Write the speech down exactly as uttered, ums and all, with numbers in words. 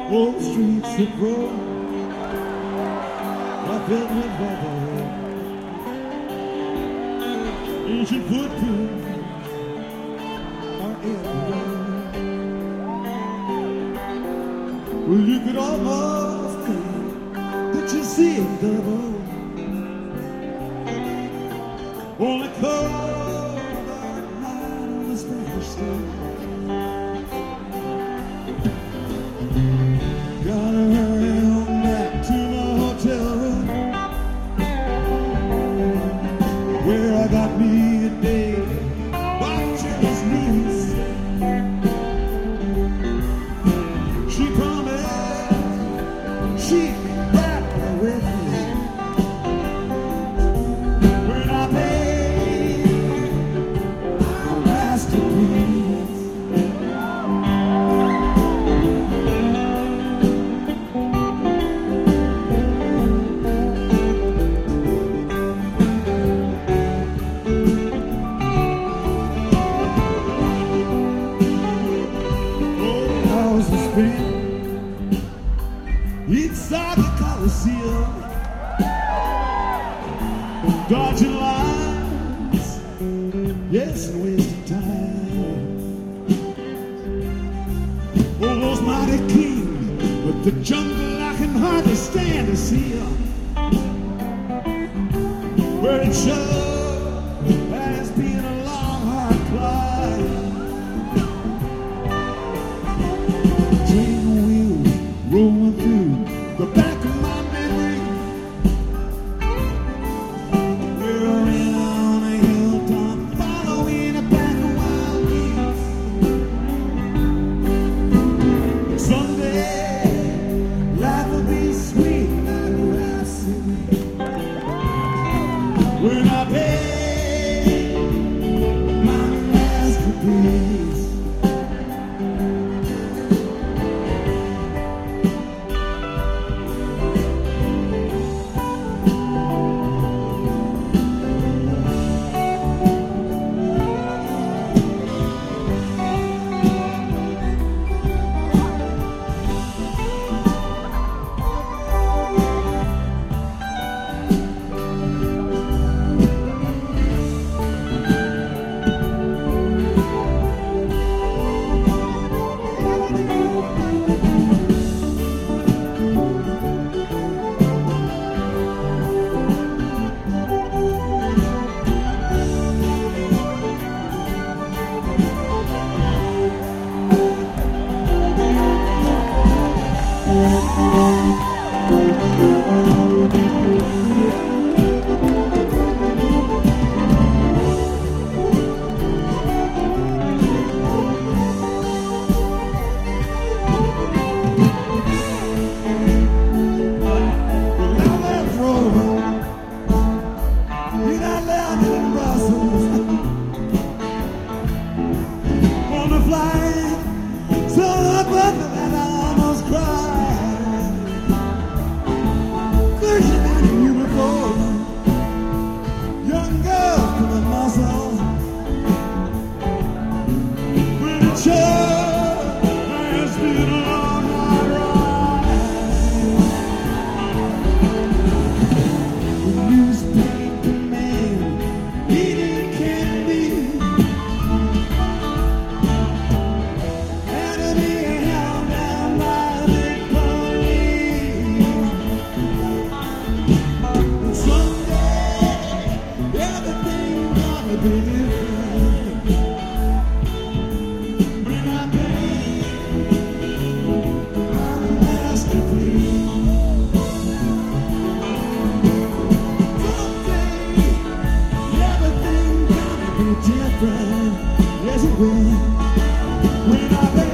Old streets that grow, are filled with rubble. Ancient footprints are everywhere. Well, you could almost think that you see it double. Only cold dark night on the Spanish stage. Gotta hurry on back to my hotel room, where I got me a day watching his niece. She promised she'd be back with me when I paid my masterpiece. Inside the Coliseum, dodging lines, yes, and wasting time. Oh, those mighty kings with the jungle, I can hardly stand to see them. Where it sure has been a long, hard climb. Train wheels rolling through the back of my memory. We're in on a hilltop, following a pack of wild geese. Someday, life will be sweet like rhapsody when I pay my masterpiece. Different, yes it will. When I